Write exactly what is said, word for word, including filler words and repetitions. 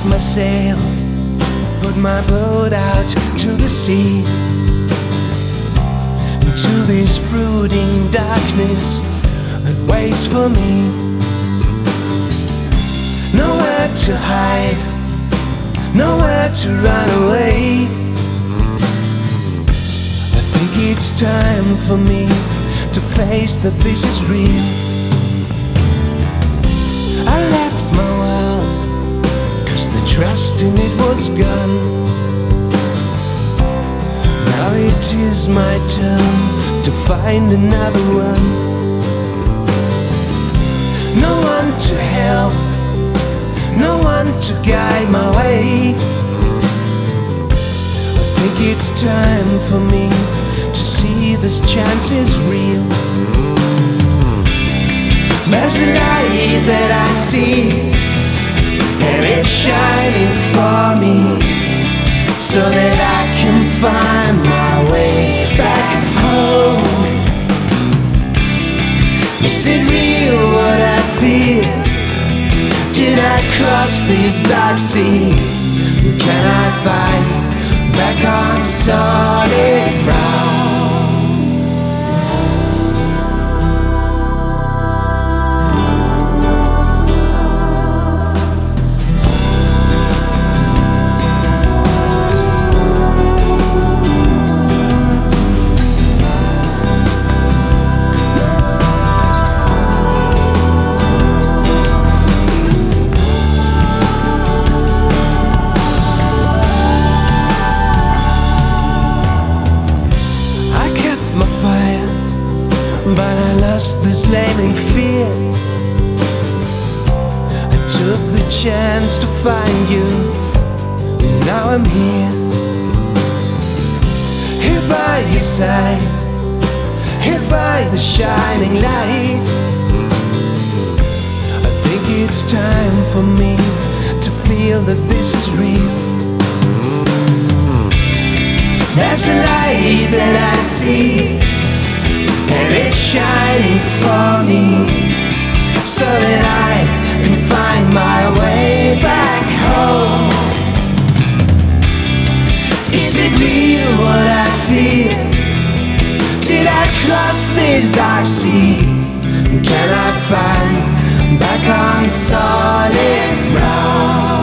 my sail, put my boat out to the sea, into this brooding darkness that waits for me. Nowhere to hide, nowhere to run away. I think it's time for me to face that this is real. I left my world, cause the trust in it was gone. Now it is my turn to find another one. No one to help, no one to guide my way. I think it's time for me to see this chance is real. There's a light that I see, and it's shining for me, so that I can find my way back home. Is it real what I feel? Did I cross this dark sea? Can I find back on solid ground? But I lost this flaming fear. I took the chance to find you, and now I'm here, here by your side, here by the shining light. I think it's time for me to feel that this is real. There's a light that I see, and it's shining for me, so that I can find my way back home. Is it real what I feel? Did I cross this dark sea? Can I find back on solid ground?